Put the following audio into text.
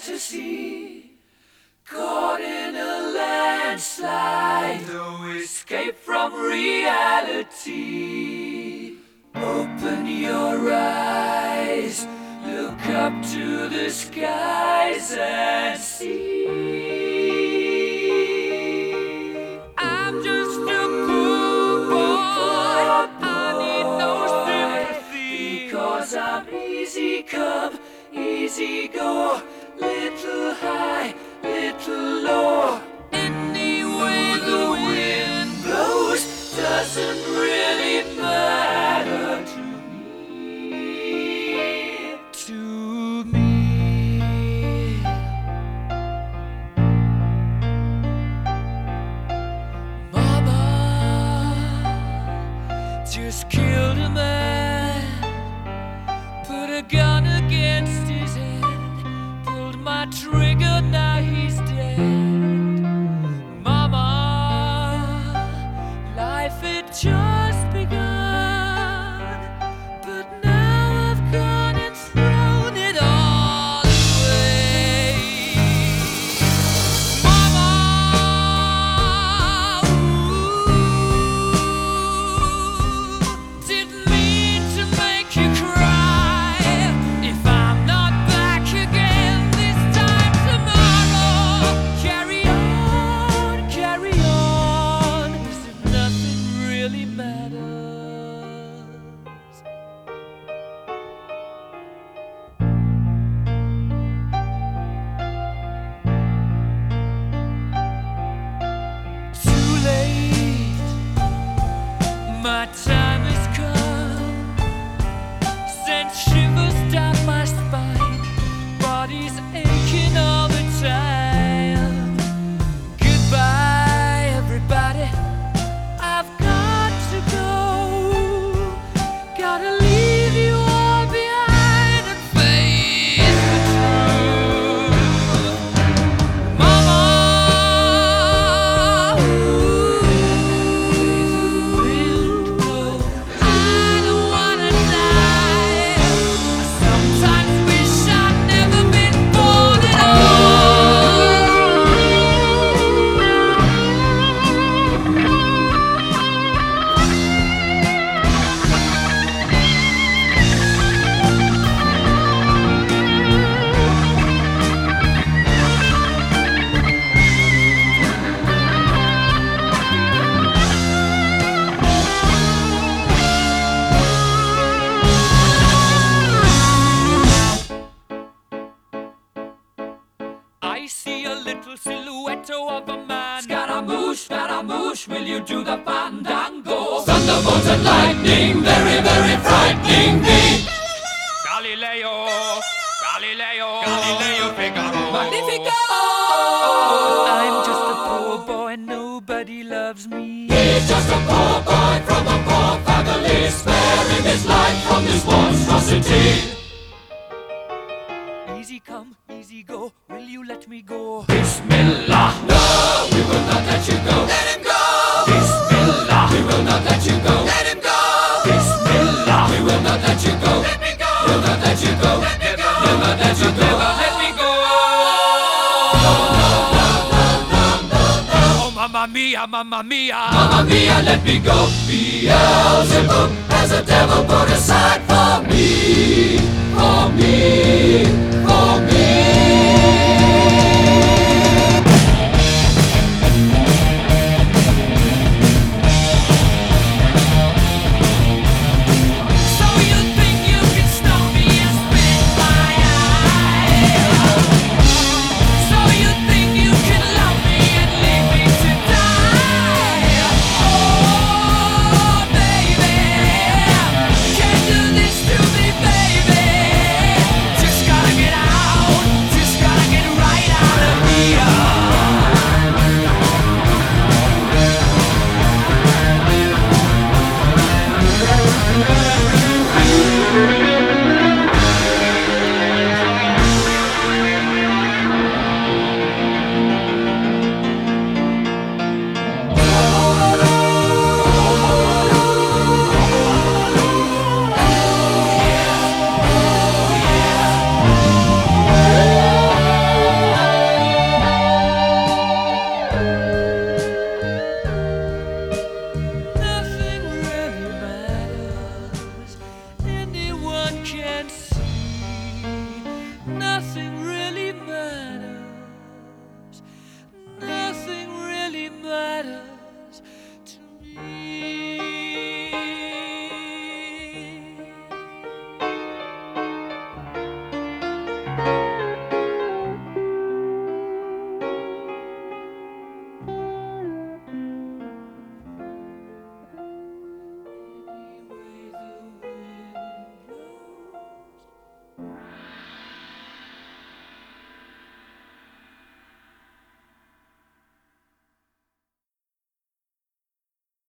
fantasy, caught in a landslide, no escape from reality. Open your eyes, look up to the skies and see. I'm just a poor boy, I need no sympathy, because I'm easy come, easy go, little high, little low. Any way the wind blows doesn't really matter to me. To me. Mama just killed a man, put a gun against his head, pulled my trigger, now he's dead. Mama, life had just begun, but now I've gone and thrown it all away. Mama, didn't mean to make you cry. If I'm not back again this time tomorrow, carry on, as if nothing really matters. Too late, my time has come, sent shivers down my spine, body's aching all the time. Goodbye, everybody, I've got to go, gotta leave you all behind and face the truth. Mama, I don't wanna die. I sometimes wish I'd never been born at I see a little silhouette of a man. Scaramouche, will you do the fandango? Thunderbolts and lightning, very, very frightening me. Galileo, Figaro. Magnifico! I'm just a poor boy, nobody loves me. He's just a poor boy from a poor family, sparing his life from this monstrosity. Easy come, easy go, will you let me go? Bismillah, no, we will not let you go. Let him go! Bismillah, we will not let you go. Let him go! Bismillah, we will not let you go. Let me go! We'll not let you go. Let me go! We'll not let you go. Let me go! Oh, mamma mia, mamma mia. Mamma mia, let me go. Beelzebub has a devil put